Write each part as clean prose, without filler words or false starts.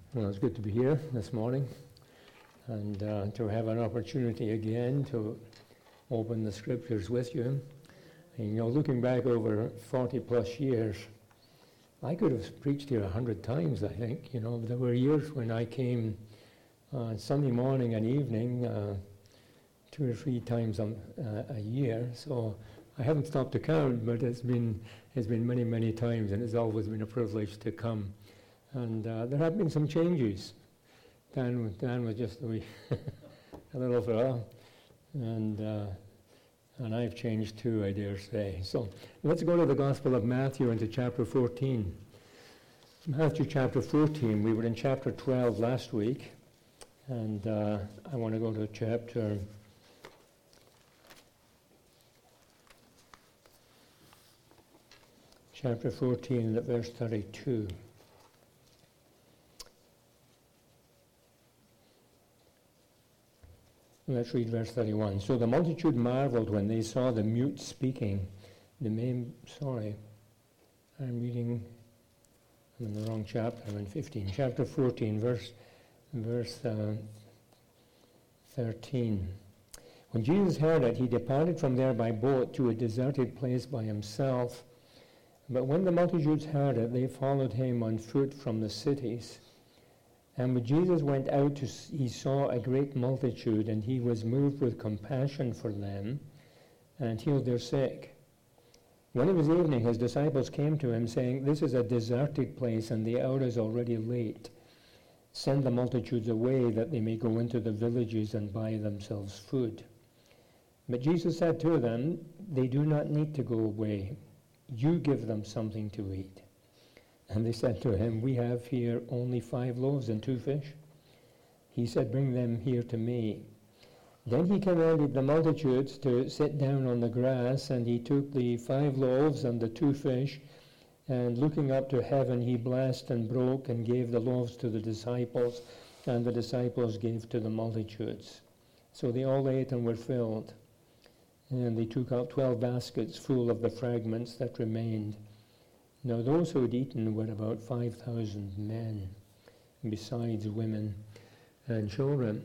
Well, it's good to be here this morning and to have an opportunity again to open the scriptures with you. And, looking back over 40 plus years, I could have preached here 100 times, I think. There were years when I came Sunday morning and evening 2 or 3 times a year. So I haven't stopped to count, but it's been many, many times, and it's always been a privilege to come. And there have been some changes. Dan was just a little fella, and I've changed too, I dare say. So let's go to the Gospel of Matthew into chapter 14. Matthew chapter 14. We were in chapter 12 last week, and I want to go to chapter 14 at verse 32. Let's read verse 31. So the multitude marveled when they saw the mute speaking. I'm in the wrong chapter. I'm in 15. Chapter 14, verse 13. When Jesus heard it, he departed from there by boat to a deserted place by himself. But when the multitudes heard it, they followed him on foot from the cities. And when Jesus went out, he saw a great multitude, and he was moved with compassion for them, and healed their sick. When it was evening, his disciples came to him, saying, "This is a deserted place, and the hour is already late. Send the multitudes away, that they may go into the villages and buy themselves food." But Jesus said to them, "They do not need to go away. You give them something to eat." And they said to him, "We have here only 5 loaves and 2 fish." He said, "Bring them here to me." Then he commanded the multitudes to sit down on the grass, and he took the 5 loaves and the 2 fish, and looking up to heaven, he blessed and broke and gave the loaves to the disciples, and the disciples gave to the multitudes. So they all ate and were filled. And they took out 12 baskets full of the fragments that remained. Now those who had eaten were about 5,000 men, besides women and children.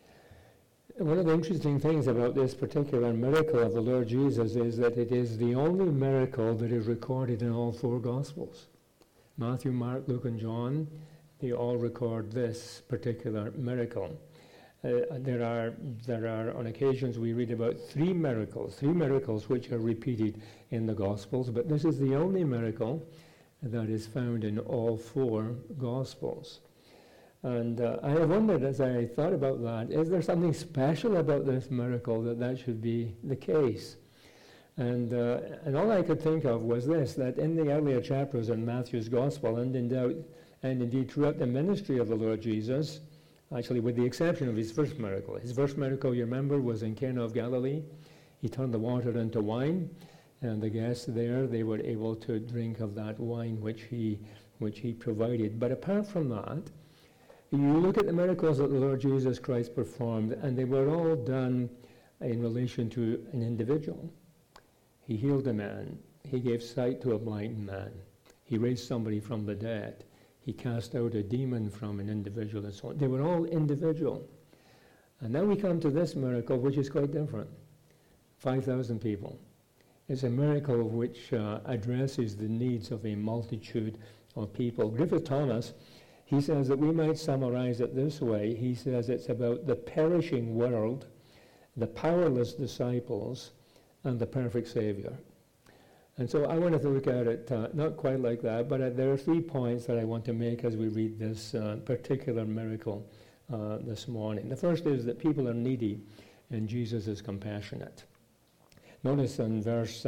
One of the interesting things about this particular miracle of the Lord Jesus is that it is the only miracle that is recorded in all 4 Gospels. Matthew, Mark, Luke, and John, they all record this particular miracle. There are on occasions we read about 3 miracles which are repeated in the Gospels, but this is the only miracle that is found in all 4 Gospels. And I have wondered as I thought about that, is there something special about this miracle that should be the case? And all I could think of was this, that in the earlier chapters in Matthew's Gospel, and indeed throughout the ministry of the Lord Jesus, actually, with the exception of his first miracle. His first miracle, you remember, was in Cana of Galilee. He turned the water into wine, and the guests there, they were able to drink of that wine which he provided. But apart from that, you look at the miracles that the Lord Jesus Christ performed, and they were all done in relation to an individual. He healed a man. He gave sight to a blind man. He raised somebody from the dead. He cast out a demon from an individual and so on. They were all individual. And now we come to this miracle, which is quite different. 5,000 people. It's a miracle which addresses the needs of a multitude of people. Griffith Thomas, he says that we might summarize it this way. He says it's about the perishing world, the powerless disciples, and the perfect Savior. And so I wanted to look at it not quite like that, but there are 3 points that I want to make as we read this particular miracle this morning. The first is that people are needy and Jesus is compassionate. Notice in verse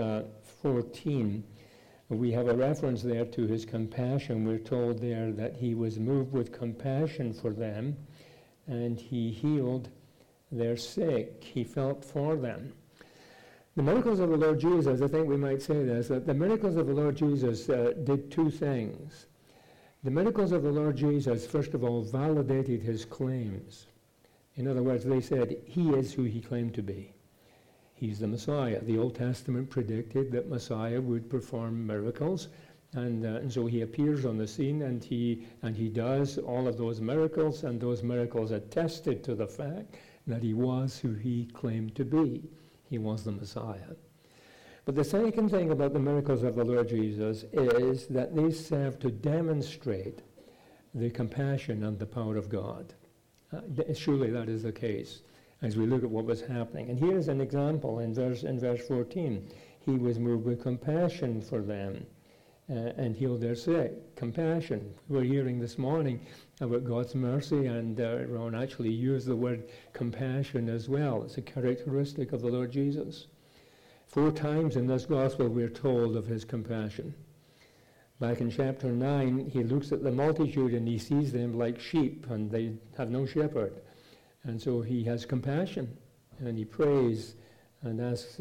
14, we have a reference there to his compassion. We're told there that he was moved with compassion for them and he healed their sick. He felt for them. The miracles of the Lord Jesus, I think we might say this, that the miracles of the Lord Jesus did 2 things. The miracles of the Lord Jesus, first of all, validated his claims. In other words, they said, he is who he claimed to be. He's the Messiah. The Old Testament predicted that Messiah would perform miracles. And so he appears on the scene, and he does all of those miracles, and those miracles attested to the fact that he was who he claimed to be. He was the Messiah. But the second thing about the miracles of the Lord Jesus is that they serve to demonstrate the compassion and the power of God. Surely that is the case as we look at what was happening. And here's an example in verse 14. He was moved with compassion for them and healed their sick. Compassion. We were hearing this morning about God's mercy, and Ron actually used the word compassion as well. It's a characteristic of the Lord Jesus. 4 times in this gospel we're told of his compassion. Back in chapter 9, he looks at the multitude and he sees them like sheep, and they have no shepherd. And so he has compassion, and he prays and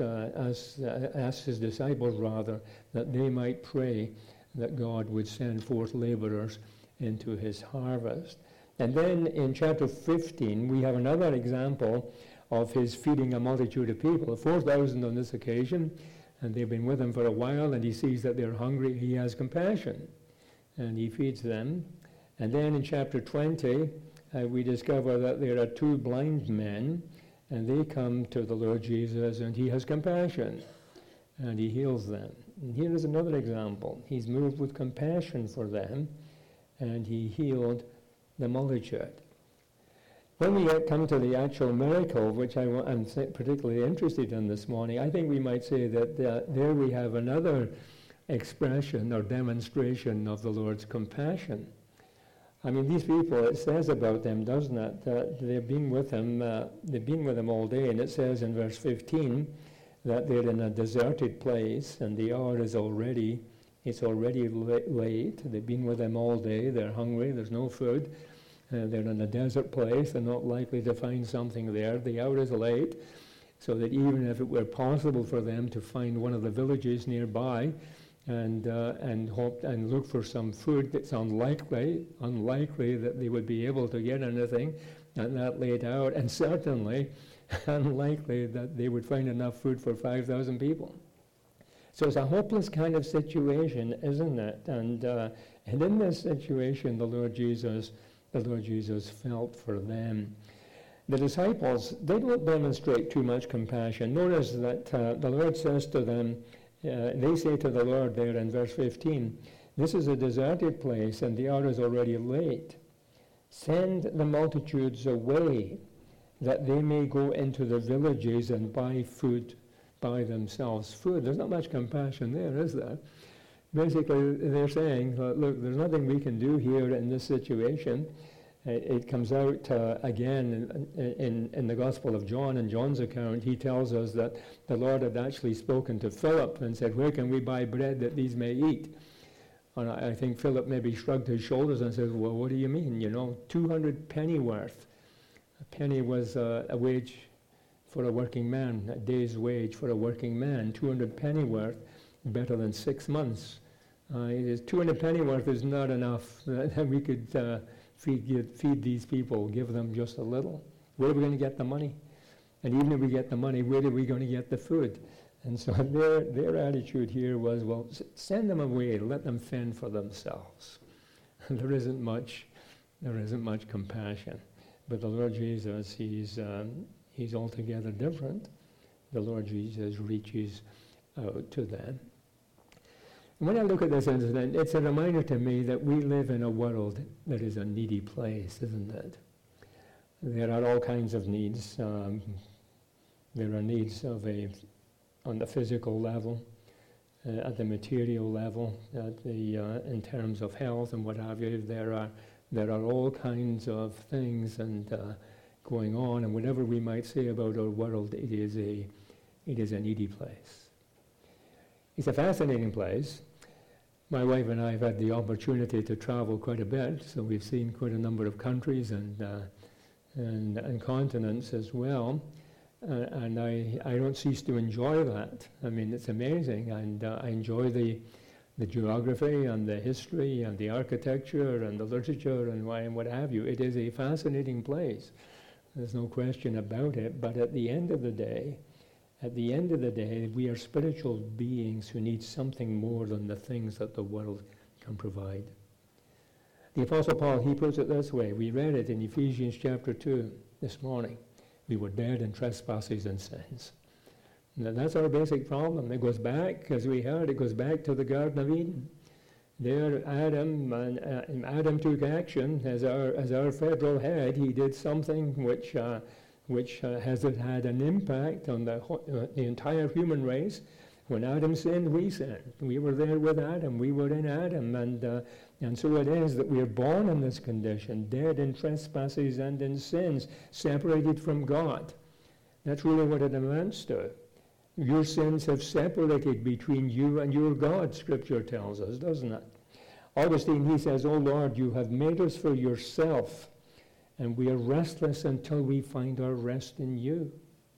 asks his disciples, rather, that they might pray that God would send forth laborers into his harvest. And then in chapter 15, we have another example of his feeding a multitude of people, 4,000 on this occasion, and they've been with him for a while, and he sees that they're hungry. He has compassion, and he feeds them. And then in chapter 20, we discover that there are 2 blind men, and they come to the Lord Jesus, and he has compassion, and he heals them. And here is another example. He's moved with compassion for them, and he healed the multitude. When we come to the actual miracle, which I'm particularly interested in this morning, I think we might say that there we have another expression or demonstration of the Lord's compassion. I mean, these people, it says about them, doesn't it, that they've been with him all day, and it says in verse 15 that they're in a deserted place, and the hour is already late. They've been with him all day, they're hungry, there's no food, they're in a desert place, they're not likely to find something there. The hour is late, so that even if it were possible for them to find one of the villages nearby, and hope and look for some food, it's unlikely that they would be able to get anything at that late hour, and certainly unlikely that they would find enough food for 5,000 people. So it's a hopeless kind of situation, isn't it? And in this situation, the Lord Jesus felt for them. The disciples, they don't demonstrate too much compassion. Notice that the Lord says to them, they say to the Lord there in verse 15, "This is a deserted place, and the hour is already late. Send the multitudes away, that they may go into the villages and buy themselves food." There's not much compassion there, is there? Basically, they're saying, look, there's nothing we can do here in this situation. It comes out again in the Gospel of John. In John's account, he tells us that the Lord had actually spoken to Philip and said, "Where can we buy bread that these may eat?" And I think Philip maybe shrugged his shoulders and said, "Well, what do you mean? 200 pennyworth. A penny was a wage for a working man, a day's wage for a working man. 200 pennyworth, better than 6 months. 200 pennyworth is not enough that we could feed these people, give them just a little. Where are we going to get the money? And even if we get the money, where are we going to get the food?" And so their attitude here was, well, send them away, let them fend for themselves. There isn't much compassion. But the Lord Jesus, he's altogether different. The Lord Jesus reaches out to them. When I look at this incident, it's a reminder to me that we live in a world that is a needy place, isn't it? There are all kinds of needs. There are needs on the physical level, at the material level, in terms of health and what have you. There are all kinds of things going on, and whatever we might say about our world, it is a needy place. It's a fascinating place. My wife and I have had the opportunity to travel quite a bit, so we've seen quite a number of countries and continents as well. And I don't cease to enjoy that. I mean, it's amazing, and I enjoy the geography and the history and the architecture and the literature and what have you. It is a fascinating place. There's no question about it. But at the end of the day, At the end of the day, we are spiritual beings who need something more than the things that the world can provide. The Apostle Paul, he puts it this way. We read it in Ephesians chapter 2 this morning. We were dead in trespasses and sins. Now, that's our basic problem. It goes back, as we heard, it goes back to the Garden of Eden. There, Adam took action as our federal head. He did something which has had an impact on the entire human race. When Adam sinned, we sinned. We were there with Adam. We were in Adam, and so it is that we are born in this condition, dead in trespasses and in sins, separated from God. That's really what it amounts to. Your sins have separated between you and your God, Scripture tells us, doesn't it? Augustine, he says, "O Lord, you have made us for yourself, and we are restless until we find our rest in you."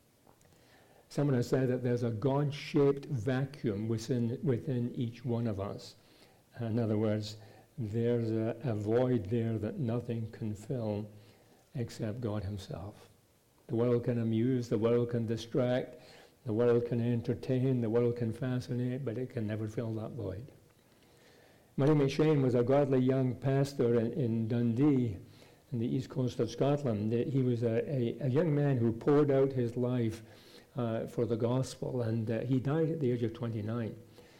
Someone has said that there's a God-shaped vacuum within each one of us. In other words, there's a void there that nothing can fill except God himself. The world can amuse, the world can distract, the world can entertain, the world can fascinate, but it can never fill that void. Murray McShane was a godly young pastor in Dundee, in the east coast of Scotland. He was a young man who poured out his life for the gospel, and he died at the age of 29.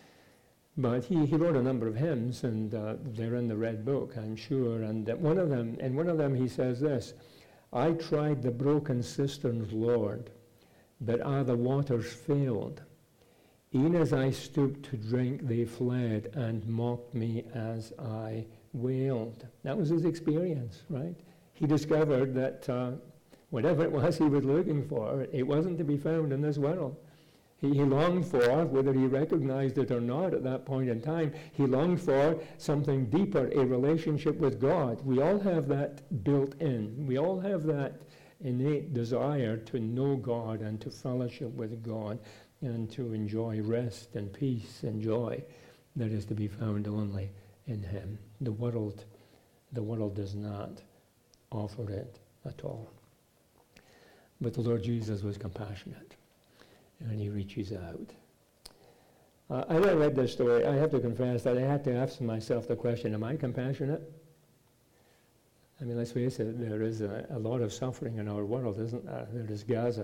But he wrote a number of hymns, and they're in the Red Book, I'm sure. And one of them he says this: "I tried the broken cisterns, Lord, but the waters failed. E'en as I stooped to drink, they fled and mocked me as I wailed." That was his experience, right? He discovered that whatever it was he was looking for, it wasn't to be found in this world. He longed for, whether he recognized it or not at that point in time, he longed for something deeper, a relationship with God. We all have that built in. We all have that innate desire to know God and to fellowship with God and to enjoy rest and peace and joy that is to be found only in him. The world does not offer it at all. But the Lord Jesus was compassionate, and he reaches out. As I read this story, I have to confess that I had to ask myself the question, am I compassionate? I mean, let's face it, there is a lot of suffering in our world, isn't there? There is Gaza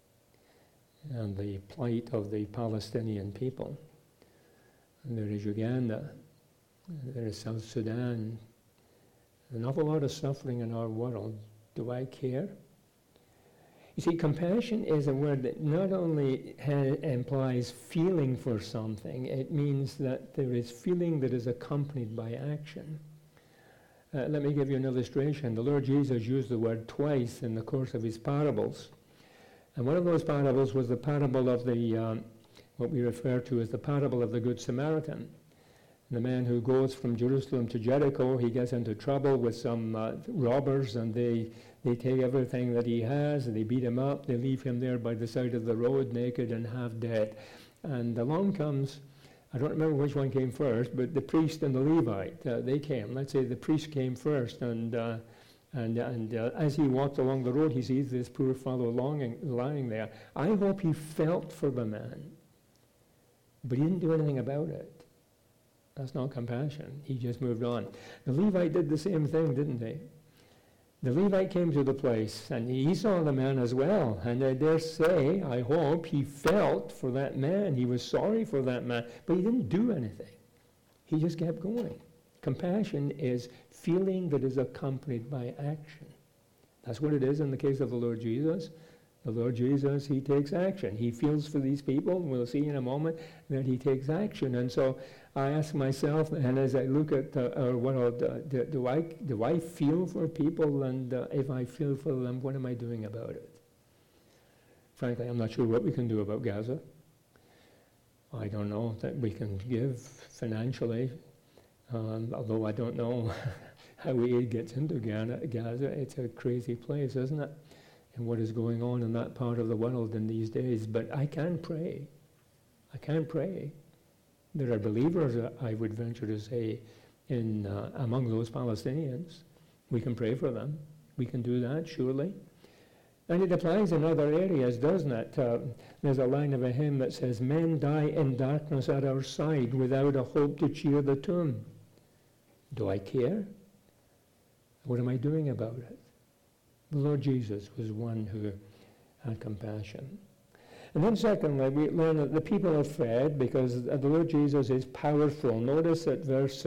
and the plight of the Palestinian people. And there is Uganda. There is South Sudan. An awful lot of suffering in our world. Do I care? You see, compassion is a word that not only implies feeling for something, it means that there is feeling that is accompanied by action. Let me give you an illustration. The Lord Jesus used the word twice in the course of his parables. And one of those parables was the parable of what we refer to as the parable of the Good Samaritan. The man who goes from Jerusalem to Jericho, he gets into trouble with some robbers, and they take everything that he has, and they beat him up. They leave him there by the side of the road, naked and half dead. And along comes, I don't remember which one came first, but the priest and the Levite, they came. Let's say the priest came first, and as he walked along the road, he sees this poor fellow lying there. I hope he felt for the man, but he didn't do anything about it. That's not compassion. He just moved on. The Levite did the same thing, didn't he? The Levite came to the place, and he saw the man as well. And I dare say, I hope, he felt for that man. He was sorry for that man, but he didn't do anything. He just kept going. Compassion is feeling that is accompanied by action. That's what it is in the case of the Lord Jesus. The Lord Jesus, he takes action. He feels for these people. We'll see in a moment that he takes action. And so I ask myself, and as I look at our world, do I feel for people? And if I feel for them, what am I doing about it? Frankly, I'm not sure what we can do about Gaza. I don't know that we can give financially, although I don't know how aid gets into Gaza. It's a crazy place, isn't it? And what is going on in that part of the world in these days. But I can pray. I can pray. There are believers, I would venture to say, among those Palestinians. We can pray for them. We can do that, surely. And it applies in other areas, doesn't it? There's a line of a hymn that says, men die in darkness at our side without a hope to cheer the tomb. Do I care? What am I doing about it? The Lord Jesus was one who had compassion. And then secondly, we learn that the people are fed because the Lord Jesus is powerful. Notice at verse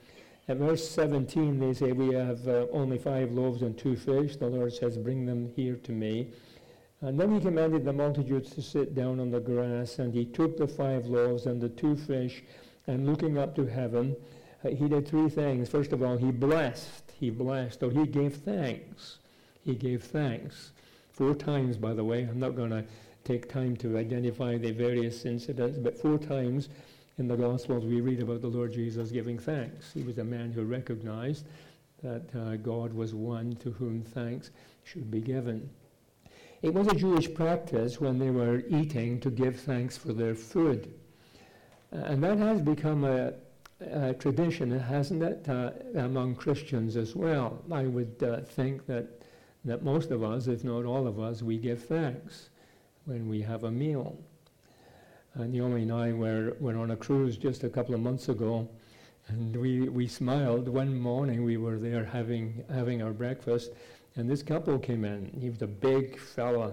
17 they say, we have only 5 loaves and 2 fish. The Lord says, bring them here to me. And then he commanded the multitudes to sit down on the grass, and he took the 5 loaves and the 2 fish, and looking up to heaven, he did 3 things. First of all, he blessed, or he gave thanks. He gave thanks. 4 times, by the way. I'm not going to take time to identify the various incidents, but 4 times in the Gospels we read about the Lord Jesus giving thanks. He was a man who recognized that God was one to whom thanks should be given. It was a Jewish practice when they were eating to give thanks for their food. And that has become a tradition, hasn't it, among Christians as well. I would think that most of us, if not all of us, we give thanks when we have a meal. Naomi and I were on a cruise just a couple of months ago, and we smiled. One morning we were there having our breakfast, and this couple came in. He was a big fella,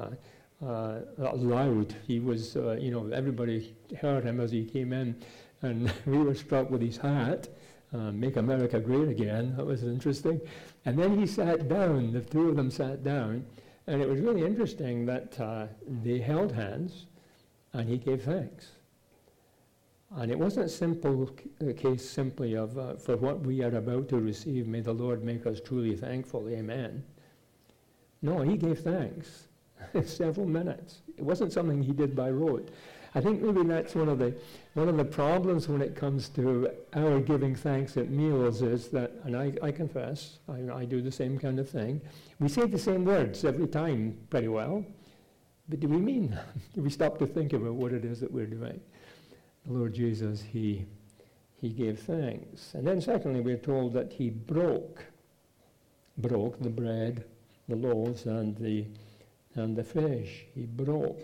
loud. He was, everybody heard him as he came in, and we were struck with his hat, Make America Great Again. That was interesting. And then he sat down, the 2 of them sat down, and it was really interesting that they held hands, and he gave thanks. And it wasn't a case simply of, for what we are about to receive, may the Lord make us truly thankful, amen. No, he gave thanks. Several minutes. It wasn't something he did by rote. I think maybe that's one of the problems when it comes to our giving thanks at meals is that, and I confess, I do the same kind of thing. We say the same words every time pretty well, but do we mean that? Do we stop to think about what it is that we're doing? The Lord Jesus, he gave thanks. And then secondly, we're told that he broke the bread, the loaves, and the fish. He broke.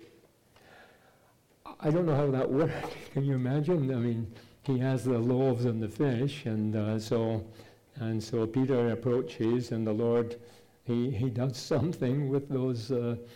I don't know how that worked. Can you imagine? I mean, he has the loaves and the fish, and so Peter approaches, and the Lord, he does something with those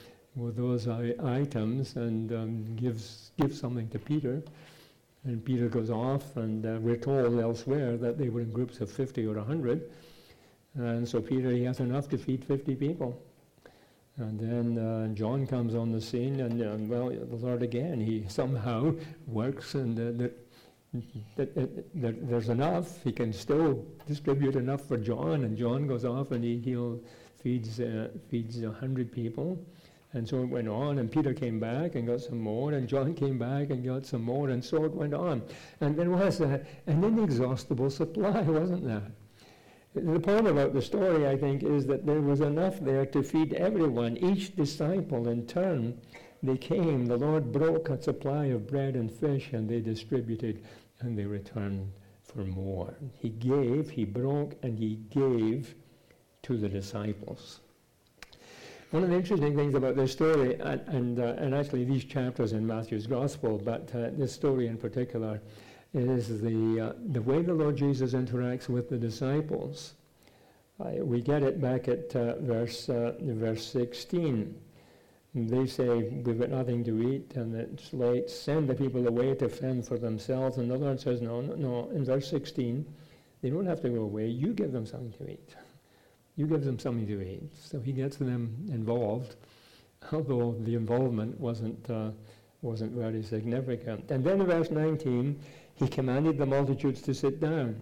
items, and gives something to Peter, and Peter goes off, and we're told elsewhere that they were in groups of 50 or 100, and so Peter, he has enough to feed 50 people. And then John comes on the scene, and the Lord again, he somehow works, and there's enough. He can still distribute enough for John, and John goes off and he feeds 100 people. And so it went on, and Peter came back and got some more, and John came back and got some more, and so it went on. And there was an inexhaustible supply, wasn't there? The point about the story, I think, is that there was enough there to feed everyone. Each disciple, in turn, they came. The Lord broke a supply of bread and fish, and they distributed, and they returned for more. He gave, he broke, and he gave to the disciples. One of the interesting things about this story, and actually these chapters in Matthew's Gospel, but this story in particular, is the way the Lord Jesus interacts with the disciples. We get it back at verse 16. They say, we've got nothing to eat, and it's late. Send the people away to fend for themselves. And the Lord says, no. In verse 16, they don't have to go away. You give them something to eat. You give them something to eat. So he gets them involved, although the involvement wasn't very significant. And then in verse 19, he commanded the multitudes to sit down.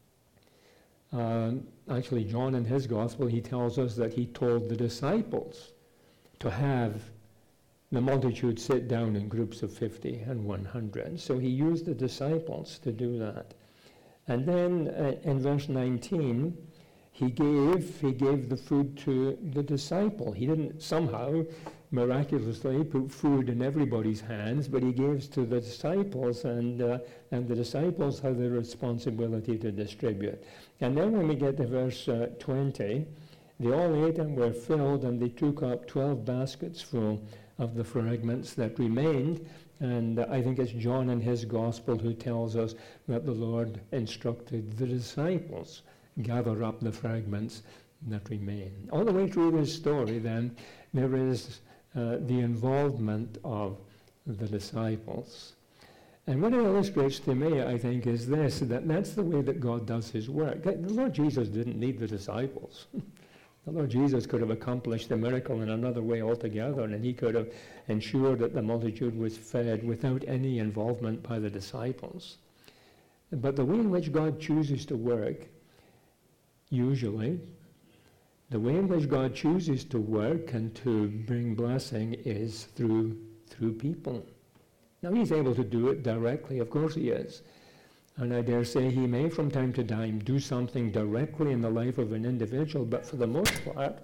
Actually, John in his gospel, he tells us that he told the disciples to have the multitude sit down in groups of 50 and 100. So he used the disciples to do that. And then in verse 19, he gave the food to the disciple. He didn't somehow miraculously put food in everybody's hands, but he gives to the disciples, and the disciples have the responsibility to distribute. And then when we get to verse 20, They all ate and were filled, and they took up 12 baskets full of the fragments that remained. And I think it's John in his gospel who tells us that the Lord instructed the disciples, gather up the fragments that remain. All the way through this story, then, there is the involvement of the disciples. And what it illustrates to me, I think, is this, that's the way that God does his work. The Lord Jesus didn't need the disciples. The Lord Jesus could have accomplished the miracle in another way altogether, and he could have ensured that the multitude was fed without any involvement by the disciples. But the way in which God chooses to work, usually, the way in which God chooses to work and to bring blessing is through people. Now, he's able to do it directly, of course he is. And I dare say he may from time to time do something directly in the life of an individual, but for the most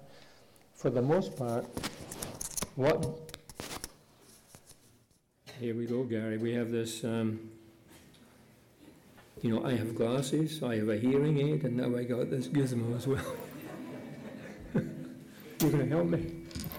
part, here we go, Gary, we have this, I have glasses, I have a hearing aid, and now I got this gizmo as well. You're going to help me?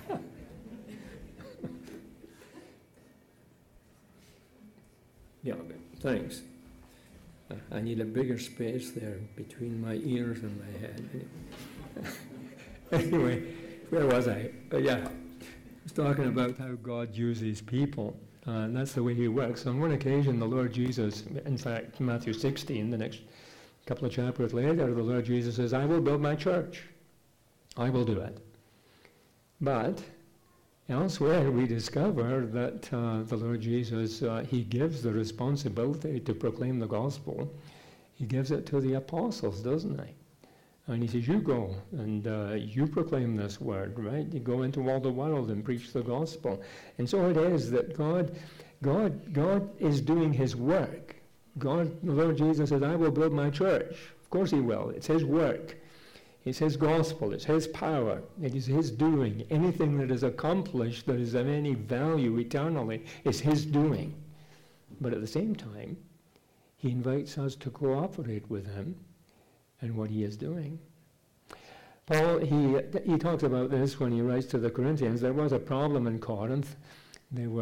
Yeah, okay, thanks. I need a bigger space there between my ears and my head. Anyway, where was I? I was talking about how God uses people, and that's the way he works. On one occasion, the Lord Jesus, in fact, Matthew 16, the next couple of chapters later, the Lord Jesus says, I will build my church. I will do it. But elsewhere, we discover that the Lord Jesus, he gives the responsibility to proclaim the gospel. He gives it to the apostles, doesn't he? And he says, you go and you proclaim this word, right? You go into all the world and preach the gospel. And so it is that God is doing his work. The Lord Jesus says, I will build my church. Of course he will. It's his work. It's his gospel, it's his power, it is his doing. Anything that is accomplished that is of any value eternally is his doing. But at the same time, he invites us to cooperate with him and what he is doing. Paul, he talks about this when he writes to the Corinthians. There was a problem in Corinth. There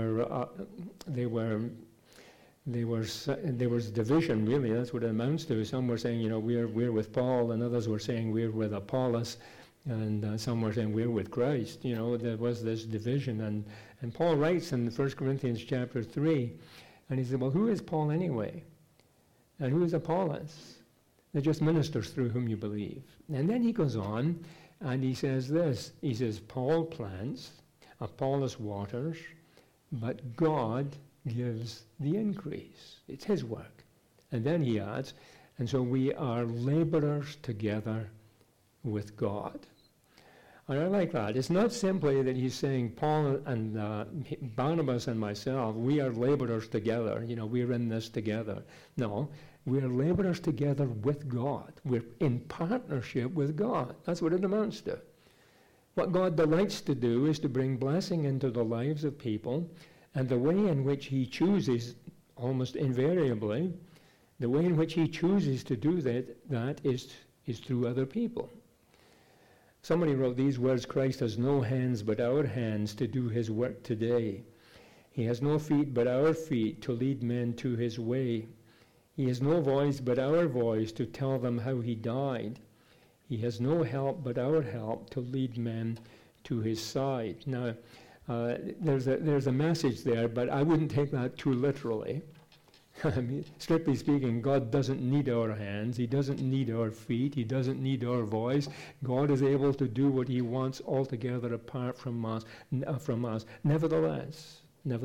was division, really. That's what it amounts to. Some were saying, we're with Paul, and others were saying we're with Apollos, and some were saying we're with Christ. There was this division. And Paul writes in 1 Corinthians chapter 3, and he said, well, who is Paul anyway? And who is Apollos? They're just ministers through whom you believe. And then he goes on, and he says this. He says, Paul plants, Apollos waters, but God gives the increase. It's his work. And then he adds, and so we are laborers together with God. And I like that. It's not simply that he's saying Paul and Barnabas and myself, we are laborers together. We're in this together. No, we are laborers together with God. We're in partnership with God. That's what it amounts to. What God delights to do is to bring blessing into the lives of people. And the way in which he chooses, almost invariably, the way in which he chooses to do that is through other people. Somebody wrote these words, Christ has no hands but our hands to do his work today. He has no feet but our feet to lead men to his way. He has no voice but our voice to tell them how he died. He has no help but our help to lead men to his side. Now, there's a message there, but I wouldn't take that too literally. I mean, strictly speaking, God doesn't need our hands. He doesn't need our feet. He doesn't need our voice. God is able to do what he wants altogether apart from us. Nevertheless,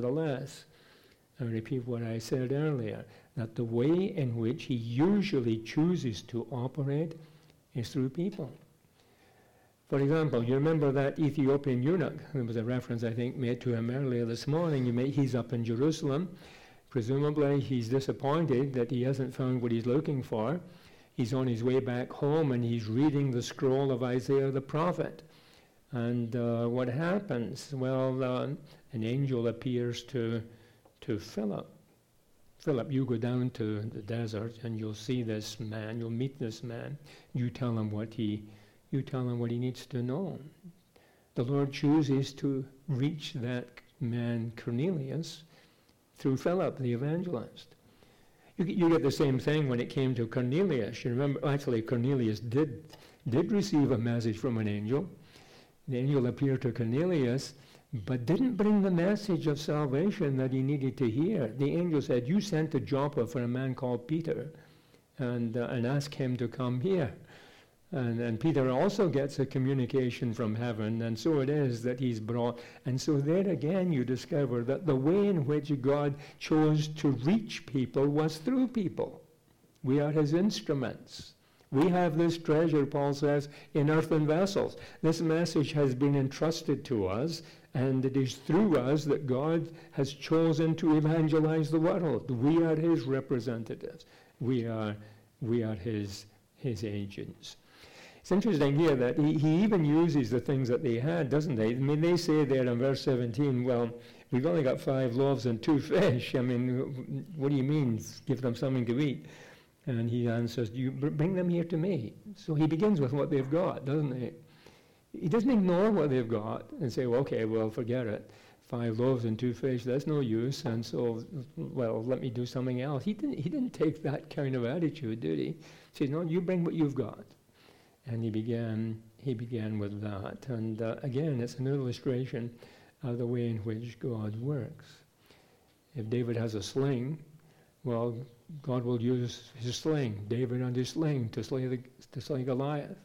I repeat what I said earlier, that the way in which he usually chooses to operate is through people. For example, you remember that Ethiopian eunuch? There was a reference, I think, made to him earlier this morning. He's up in Jerusalem. Presumably, he's disappointed that he hasn't found what he's looking for. He's on his way back home, and he's reading the scroll of Isaiah the prophet. And what happens? Well, an angel appears to Philip. Philip, you go down to the desert, and you'll see this man. You'll meet this man. You tell him what he You tell him what he needs to know. The Lord chooses to reach that man Cornelius through Philip, the evangelist. You get the same thing when it came to Cornelius. You remember, actually, Cornelius did receive a message from an angel. The angel appeared to Cornelius, but didn't bring the message of salvation that he needed to hear. The angel said, you sent to Joppa for a man called Peter, and ask him to come here. And Peter also gets a communication from heaven, and so it is that he's brought. And so there again you discover that the way in which God chose to reach people was through people. We are his instruments. We have this treasure, Paul says, in earthen vessels. This message has been entrusted to us, and it is through us that God has chosen to evangelize the world. We are his representatives. We are his agents. It's interesting here that he even uses the things that they had, doesn't he? I mean, they say there in verse 17, well, we've only got 5 loaves and 2 fish. I mean, what do you mean, give them something to eat? And he answers, you bring them here to me. So he begins with what they've got, doesn't he? He doesn't ignore what they've got and say, well, okay, well, forget it. 5 loaves and 2 fish, that's no use, and so, well, let me do something else. He didn't take that kind of attitude, did he? He said, no, you bring what you've got. And he began with that. And again, it's an illustration of the way in which God works. If David has a sling, well, God will use his sling, David and his sling, to slay Goliath.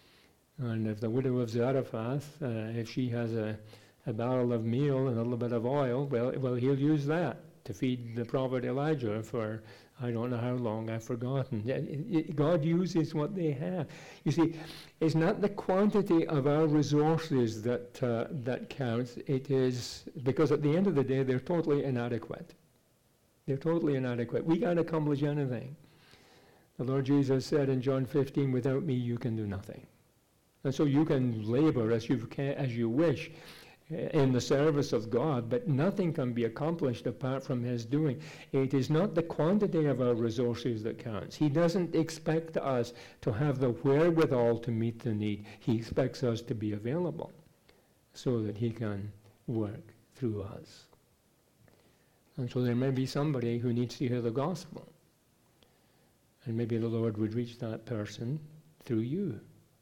And if the widow of Zarephath, if she has a barrel of meal and a little bit of oil, well, he'll use that to feed the prophet Elijah for I don't know how long, I've forgotten. God uses what they have. You see, it's not the quantity of our resources that counts. It is, because at the end of the day, they're totally inadequate. They're totally inadequate. We can't accomplish anything. The Lord Jesus said in John 15, without me you can do nothing. And so you can labor as you wish in the service of God, but nothing can be accomplished apart from his doing. It is not the quantity of our resources that counts. He doesn't expect us to have the wherewithal to meet the need. He expects us to be available so that he can work through us. And so there may be somebody who needs to hear the gospel. And maybe the Lord would reach that person through you.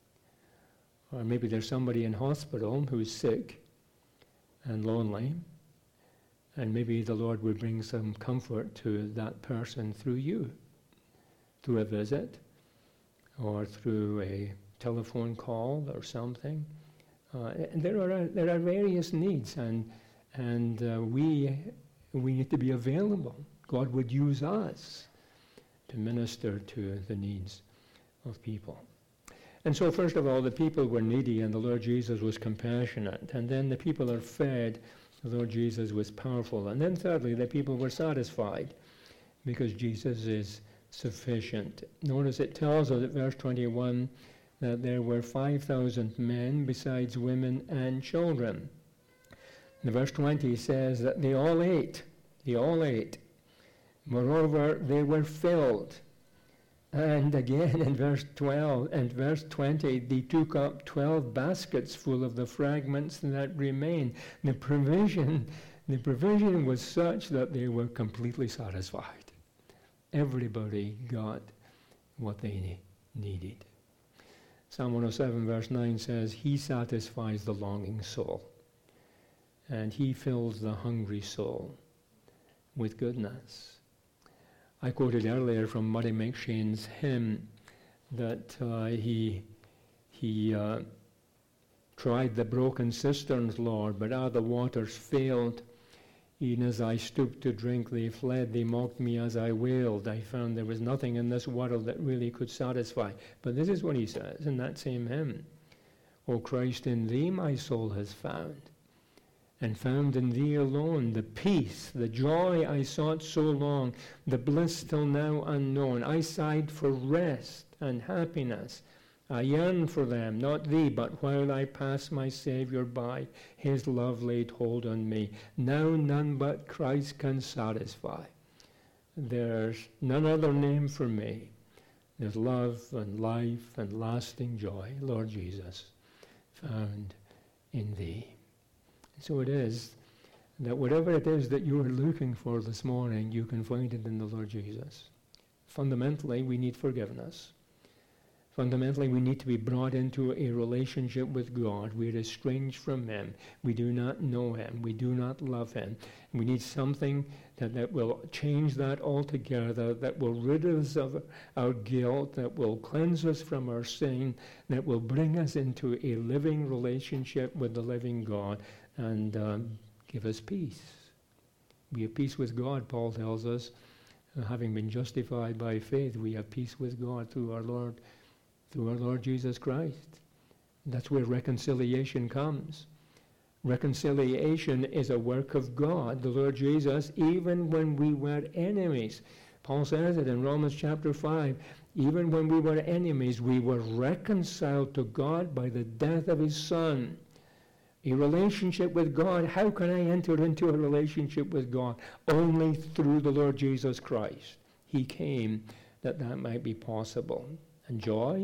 Or maybe there's somebody in hospital who's sick and lonely, and maybe the Lord would bring some comfort to that person through you, through a visit, or through a telephone call or something. And there are various needs, and we need to be available. God would use us to minister to the needs of people. And so first of all, the people were needy and the Lord Jesus was compassionate. And then the people are fed, the Lord Jesus was powerful. And then thirdly, the people were satisfied because Jesus is sufficient. Notice it tells us at verse 21 that there were 5,000 men besides women and children. And verse 20 says that they all ate. They all ate. Moreover, they were filled. And again in verse 12 and verse 20, they took up 12 baskets full of the fragments that remained. The provision was such that they were completely satisfied. Everybody got what they needed. Psalm 107 verse 9 says, he satisfies the longing soul, and he fills the hungry soul with goodness. I quoted earlier from Murray McShane's hymn that he tried the broken cisterns, Lord, but the waters failed. Even as I stooped to drink, they fled. They mocked me as I wailed. I found there was nothing in this world that really could satisfy. But this is what he says in that same hymn. O Christ, in thee my soul has found, and found in thee alone the peace, the joy I sought so long, the bliss till now unknown. I sighed for rest and happiness. I yearn for them, not thee, but while I pass my Saviour by, his love laid hold on me. Now none but Christ can satisfy. There's none other name for me. There's love and life and lasting joy, Lord Jesus, found in thee. So it is that whatever it is that you are looking for this morning, you can find it in the Lord Jesus. Fundamentally, we need forgiveness. Fundamentally, we need to be brought into a relationship with God. We are estranged from Him. We do not know Him. We do not love Him. We need something that will change that altogether, that will rid us of our guilt, that will cleanse us from our sin, that will bring us into a living relationship with the living God and give us peace. We have peace with God, Paul tells us. Having been justified by faith, we have peace with God through our Lord Jesus Christ. That's where reconciliation comes. Reconciliation is a work of God, the Lord Jesus, even when we were enemies. Paul says it in Romans chapter 5. Even when we were enemies, we were reconciled to God by the death of His Son. A relationship with God. How can I enter into a relationship with God? Only through the Lord Jesus Christ. He came that might be possible. And joy.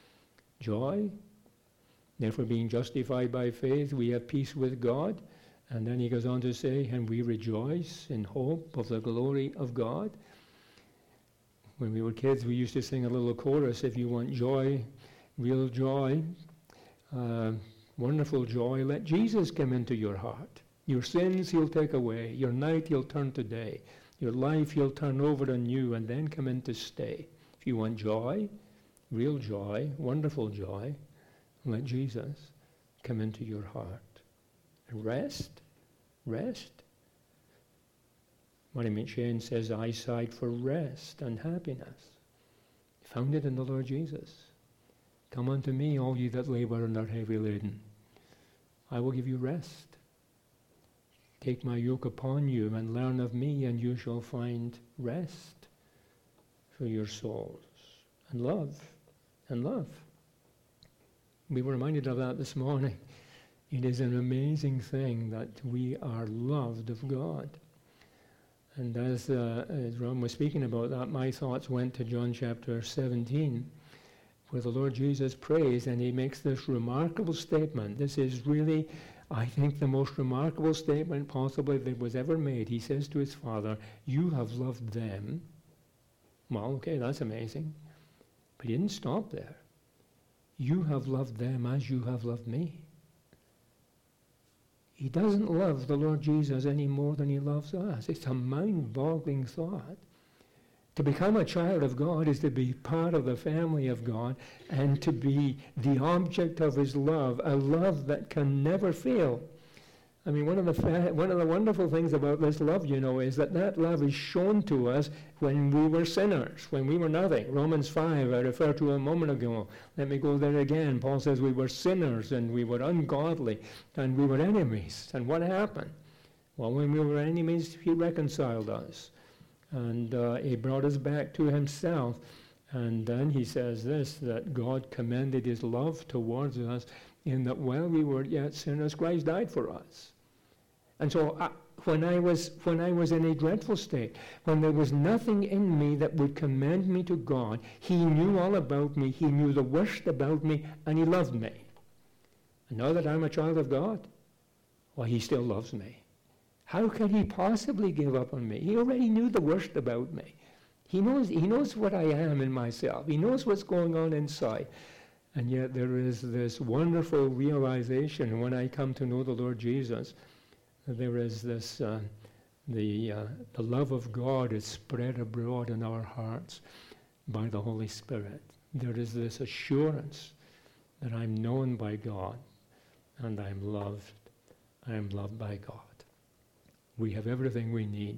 Therefore, being justified by faith, we have peace with God. And then he goes on to say, and we rejoice in hope of the glory of God. When we were kids, we used to sing a little chorus, if you want joy, real joy, wonderful joy, let Jesus come into your heart. Your sins He'll take away. Your night He'll turn to day. Your life He'll turn over anew and then come in to stay. If you want joy, real joy, wonderful joy, let Jesus come into your heart. And rest. Marty McShane says, I sighed for rest and happiness. Found it in the Lord Jesus. Come unto me, all ye that labor and are heavy laden. I will give you rest. Take my yoke upon you and learn of me, and you shall find rest for your souls. And love. We were reminded of that this morning. It is an amazing thing that we are loved of God. And as Ron was speaking about that, my thoughts went to John chapter 17, where the Lord Jesus prays, and He makes this remarkable statement. This is really, I think, the most remarkable statement possibly that was ever made. He says to His Father, you have loved them. Well, okay, that's amazing. But He didn't stop there. You have loved them as you have loved me. He doesn't love the Lord Jesus any more than He loves us. It's a mind-boggling thought. To become a child of God is to be part of the family of God and to be the object of His love, a love that can never fail. I mean, one of the wonderful things about this love, is that love is shown to us when we were sinners, when we were nothing. Romans 5, I referred to a moment ago. Let me go there again. Paul says we were sinners and we were ungodly and we were enemies. And what happened? Well, when we were enemies, He reconciled us. And He brought us back to Himself. And then He says this, that God commended His love towards us in that while we were yet sinners, Christ died for us. And so when I was in a dreadful state, when there was nothing in me that would commend me to God, He knew all about me, He knew the worst about me, and He loved me. And now that I'm a child of God, well, He still loves me. How can He possibly give up on me? He already knew the worst about me. He knows what I am in myself. He knows what's going on inside. And yet there is this wonderful realization when I come to know the Lord Jesus, that there is this, the love of God is spread abroad in our hearts by the Holy Spirit. There is this assurance that I'm known by God and I'm loved. I am loved by God. We have everything we need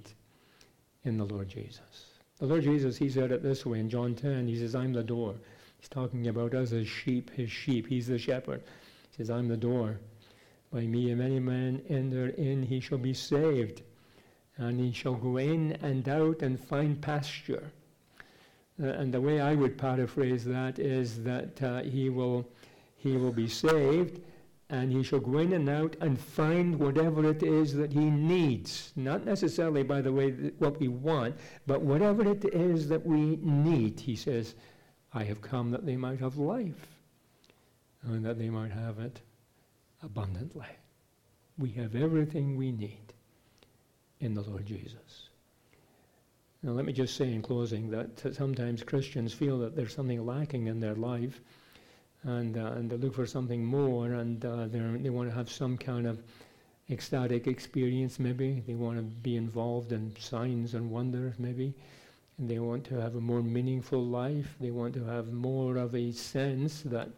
in the Lord Jesus. The Lord Jesus, He said it this way in John 10. He says, I'm the door. He's talking about us as sheep, His sheep. He's the shepherd. He says, I'm the door. By me, if any man enter in, he shall be saved. And he shall go in and out and find pasture. And the way I would paraphrase that is that he will be saved, and he shall go in and out and find whatever it is that he needs. Not necessarily, by the way, what we want, but whatever it is that we need, he says, I have come that they might have life, and that they might have it abundantly. We have everything we need in the Lord Jesus. Now let me just say in closing that sometimes Christians feel that there's something lacking in their life, and they look for something more, and they want to have some kind of ecstatic experience maybe. They want to be involved in signs and wonders maybe. And they want to have a more meaningful life. They want to have more of a sense that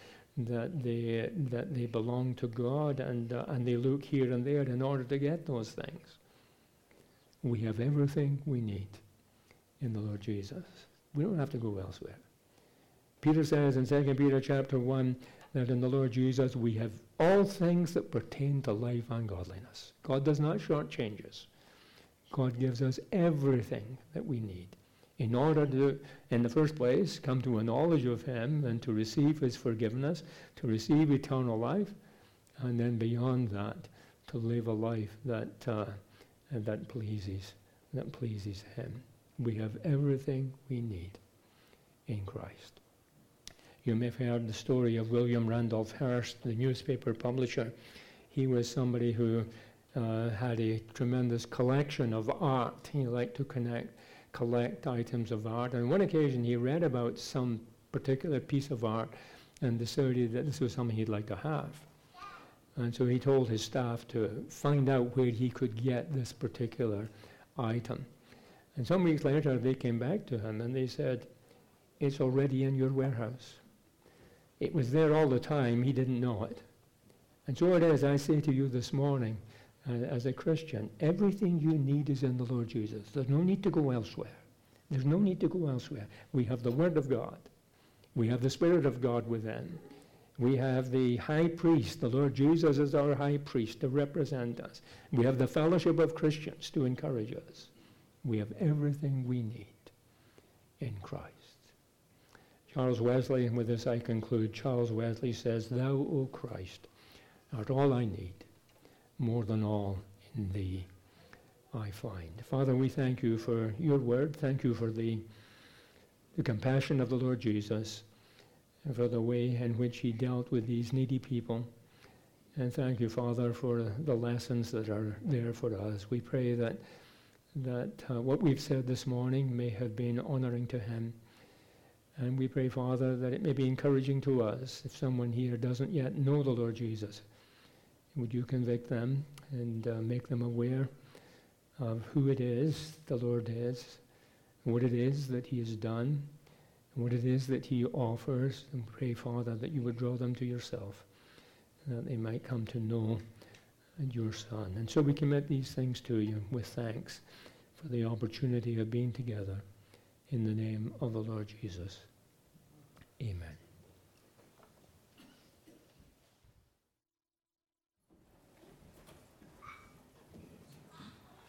they belong to God, and they look here and there in order to get those things. We have everything we need in the Lord Jesus. We don't have to go elsewhere. Peter says in 2 Peter chapter 1 that in the Lord Jesus we have all things that pertain to life and godliness. God does not shortchange us. God gives us everything that we need in order to, in the first place, come to a knowledge of Him and to receive His forgiveness, to receive eternal life, and then beyond that, to live a life that pleases Him. We have everything we need in Christ. You may have heard the story of William Randolph Hearst, the newspaper publisher. He was somebody who had a tremendous collection of art. He liked to collect items of art. On one occasion, he read about some particular piece of art and decided that this was something he'd like to have. And so he told his staff to find out where he could get this particular item. And some weeks later, they came back to him and they said, "It's already in your warehouse." It was there all the time. He didn't know it. And so it is, I say to you this morning, as a Christian, everything you need is in the Lord Jesus. There's no need to go elsewhere. There's no need to go elsewhere. We have the Word of God. We have the Spirit of God within. We have the high priest. The Lord Jesus is our high priest to represent us. We have the fellowship of Christians to encourage us. We have everything we need in Christ. Charles Wesley, and with this I conclude, Charles Wesley says, "Thou, O Christ, art all I need. More than all in Thee I find." Father, we thank You for Your word. Thank You for the compassion of the Lord Jesus, and for the way in which He dealt with these needy people. And thank You, Father, for the lessons that are there for us. We pray that what we've said this morning may have been honoring to Him. And we pray, Father, that it may be encouraging to us. If someone here doesn't yet know the Lord Jesus, would You convict them and make them aware of who it is the Lord is, what it is that He has done, and what it is that He offers. And pray, Father, that You would draw them to Yourself, that they might come to know Your Son. And so we commit these things to You with thanks for the opportunity of being together in the name of the Lord Jesus. Amen.